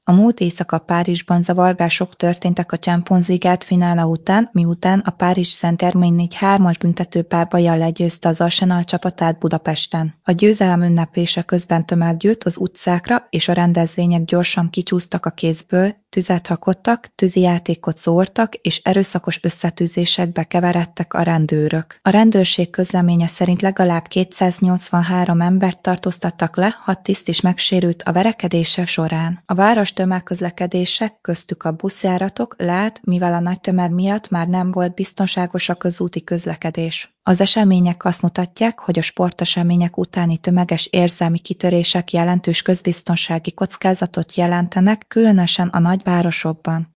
A múlt éjszaka Párizsban zavargások történtek a Champions League finále után, miután a Paris Saint-Germain 4-3-as büntetőpárbajjal legyőzte az Arsenal csapatát Budapesten. A győzelem ünneplése közben tömeg gyűlt az utcákra, és a rendezvények gyorsan kicsúsztak a kézből, tüzet rakottak, tűzijátékot szórtak, és erőszakos összetűzésekbe keveredtek a rendőrök. A rendőrség közleménye szerint legalább 283 embert tartóztattak le, 6 tiszt is megsérült a verekedések során. A város tömegközlekedése, köztük a buszjáratok leállt, mivel a nagy tömeg miatt már nem volt biztonságos a közúti közlekedés. Az események azt mutatják, hogy a sportesemények utáni tömeges érzelmi kitörések jelentős közbiztonsági kockázatot jelentenek, különösen a nagyvárosokban.